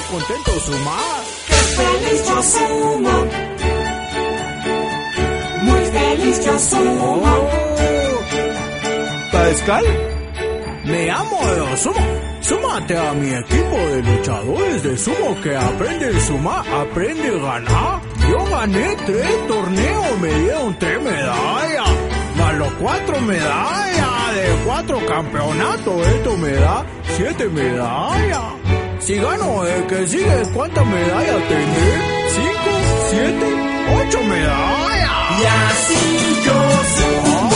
contento Suma. ¡Qué feliz yo sumo! Muy feliz yo sumo. Pascal, me amo de sumo. Súmate a mi equipo de luchadores de sumo que aprende a sumar, aprende a ganar. Yo gané 3 torneos, me dieron 3 medallas, más los 4 medallas de 4 campeonatos. Esto me da 7 medallas. Si gano el que sigue, ¿cuántas medallas tendré? 5, 7, 8 medallas. Y así yo sumo.